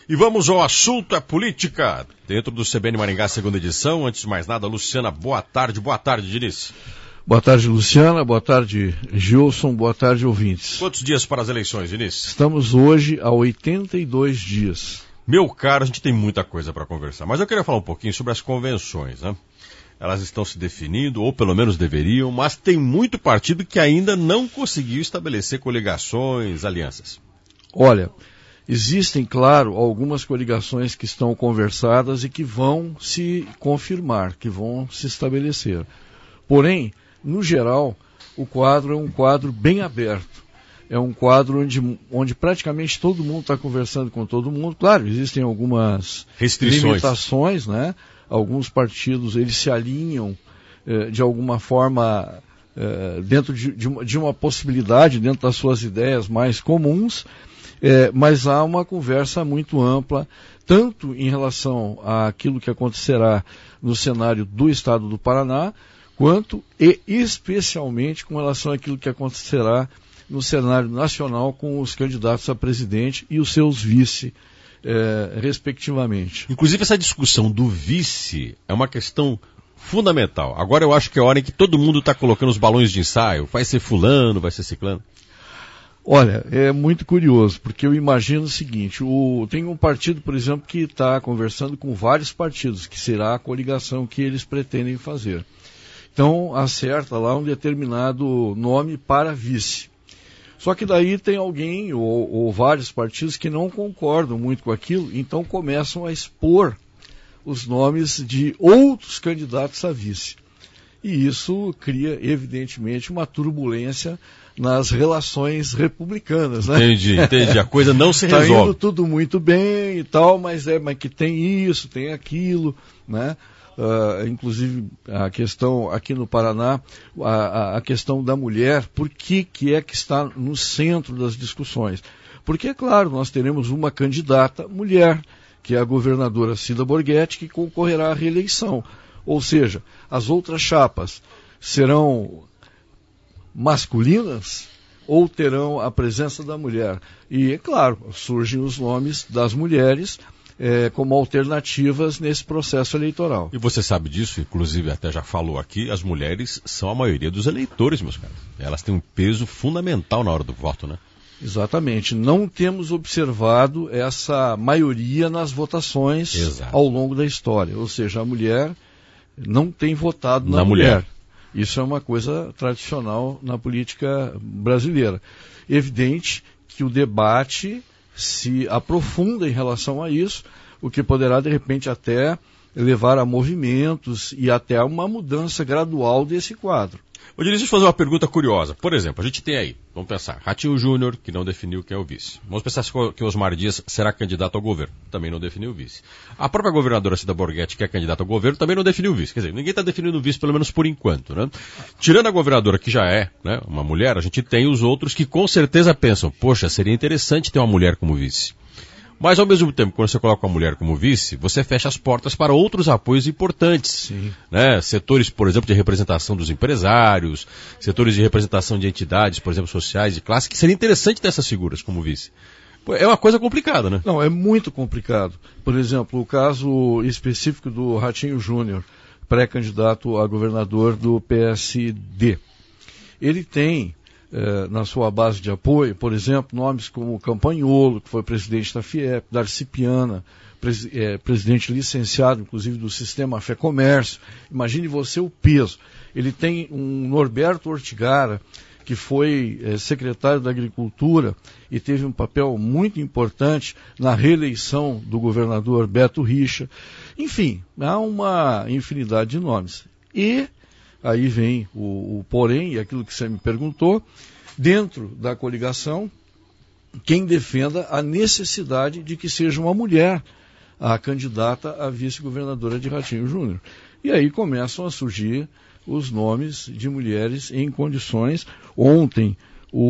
E vamos ao assunto, é política. Dentro do CBN Maringá, segunda edição. Antes de mais nada, Luciana, boa tarde. Boa tarde, Diniz. Boa tarde, Luciana. Boa tarde, Gilson. Boa tarde, ouvintes. Quantos dias para as eleições, Diniz? Estamos hoje a 82 dias. Meu caro, a gente tem muita coisa para conversar. Mas eu queria falar um pouquinho sobre as convenções, né? Elas estão se definindo, ou pelo menos deveriam, mas tem muito partido que ainda não conseguiu estabelecer coligações, alianças. Olha, existem, claro, algumas coligações que estão conversadas e que vão se confirmar, que vão se estabelecer. Porém, no geral, o quadro é um quadro bem aberto. É um quadro onde praticamente todo mundo está conversando com todo mundo. Claro, existem algumas limitações, né? Alguns partidos, eles se alinham de alguma forma dentro de uma possibilidade, dentro das suas ideias mais comuns, mas há uma conversa muito ampla, tanto em relação àquilo que acontecerá no cenário do Estado do Paraná, quanto e especialmente com relação àquilo que acontecerá no cenário nacional com os candidatos a presidente e os seus vice, respectivamente. Inclusive essa discussão do vice é uma questão fundamental. Agora eu acho que é a hora em que todo mundo está colocando os balões de ensaio. Vai ser fulano, vai ser ciclano. Olha, é muito curioso, porque eu imagino o seguinte, tem um partido, por exemplo, que está conversando com vários partidos, que será a coligação que eles pretendem fazer. Então, acerta lá um determinado nome para vice. Só que daí tem alguém ou vários partidos que não concordam muito com aquilo, então começam a expor os nomes de outros candidatos a vice. E isso cria, evidentemente, uma turbulência nas relações republicanas, né? Entendi. A coisa não se resolve. Está indo tudo muito bem e tal, mas que tem isso, tem aquilo, né? Inclusive a questão aqui no Paraná, a questão da mulher, por que é que está no centro das discussões? Porque, é claro, nós teremos uma candidata mulher, que é a governadora Cida Borghetti, que concorrerá à reeleição. Ou seja, as outras chapas serão masculinas ou terão a presença da mulher? E, é claro, surgem os nomes das mulheres como alternativas nesse processo eleitoral. E você sabe disso, inclusive até já falou aqui, as mulheres são a maioria dos eleitores, meus caros. Elas têm um peso fundamental na hora do voto, né? Exatamente. Não temos observado essa maioria nas votações ao longo da história. Ou seja, a mulher não tem votado na mulher. Isso é uma coisa tradicional na política brasileira. Evidente que o debate se aprofunda em relação a isso, o que poderá, de repente, até levar a movimentos e até a uma mudança gradual desse quadro. Ô, Diniz, deixa eu fazer uma pergunta curiosa. Por exemplo, a gente tem aí, vamos pensar, Ratinho Júnior, que não definiu quem é o vice. Vamos pensar que Osmar Dias será candidato ao governo, também não definiu o vice. A própria governadora Cida Borghetti, que é candidata ao governo, também não definiu o vice. Quer dizer, ninguém está definindo o vice, pelo menos por enquanto, né? Tirando a governadora, que já é, né, uma mulher, a gente tem os outros que com certeza pensam, poxa, seria interessante ter uma mulher como vice. Mas, ao mesmo tempo, quando você coloca a mulher como vice, você fecha as portas para outros apoios importantes. Né? Setores, por exemplo, de representação dos empresários, setores de representação de entidades, por exemplo, sociais, de classe, que seria interessante ter essas figuras como vice. É uma coisa complicada, né? Não, é muito complicado. Por exemplo, o caso específico do Ratinho Júnior, pré-candidato a governador do PSD. Ele tem na sua base de apoio, por exemplo, nomes como Campagnolo, que foi presidente da FIEP, Darcy Piana, presidente licenciado, inclusive, do Sistema Fé Comércio. Imagine você o peso. Ele tem um Norberto Ortigara, que foi secretário da Agricultura e teve um papel muito importante na reeleição do governador Beto Richa. Enfim, há uma infinidade de nomes. E aí vem o porém, e aquilo que você me perguntou, dentro da coligação, quem defenda a necessidade de que seja uma mulher a candidata a vice-governadora de Ratinho Júnior. E aí começam a surgir os nomes de mulheres em condições. Ontem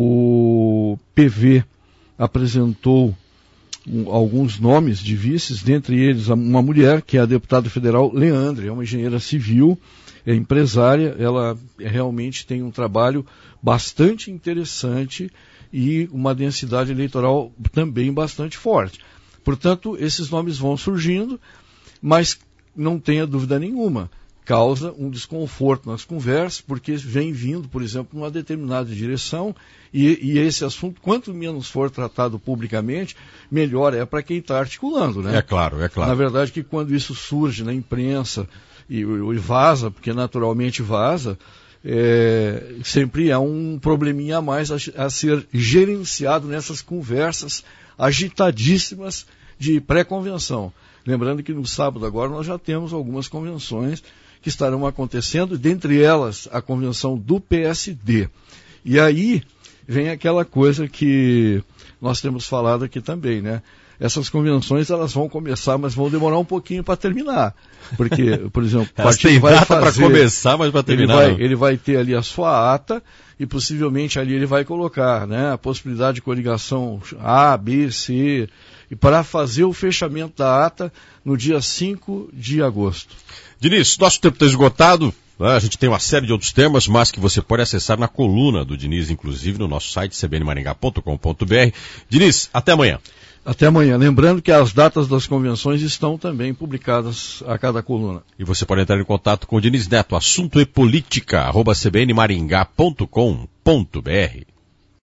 o PV apresentou alguns nomes de vices, dentre eles uma mulher, que é a deputada federal Leandre, é uma engenheira civil, é empresária, ela realmente tem um trabalho bastante interessante e uma densidade eleitoral também bastante forte. Portanto, esses nomes vão surgindo, mas não tenha dúvida nenhuma, causa um desconforto nas conversas, porque vem vindo, por exemplo, numa determinada direção, e esse assunto, quanto menos for tratado publicamente, melhor é para quem está articulando, né? É claro. Na verdade, que quando isso surge na imprensa e vaza, porque naturalmente vaza, sempre é um probleminha a mais a ser gerenciado nessas conversas agitadíssimas de pré-convenção. Lembrando que no sábado agora nós já temos algumas convenções que estarão acontecendo, dentre elas a convenção do PSD. E aí vem aquela coisa que nós temos falado aqui também, né? Essas convenções elas vão começar, mas vão demorar um pouquinho para terminar. Porque, por exemplo, o partido vai fazer... para começar, mas para terminar. Ele vai ter ali a sua ata e possivelmente ali ele vai colocar, né, a possibilidade de coligação A, B, C, e para fazer o fechamento da ata no dia 5 de agosto. Diniz, nosso tempo está esgotado. A gente tem uma série de outros temas, mas que você pode acessar na coluna do Diniz, inclusive no nosso site cbnmaringá.com.br. Diniz, até amanhã. Até amanhã. Lembrando que as datas das convenções estão também publicadas a cada coluna. E você pode entrar em contato com o Diniz Neto, assunto e política, @cbnmaringá.com.br.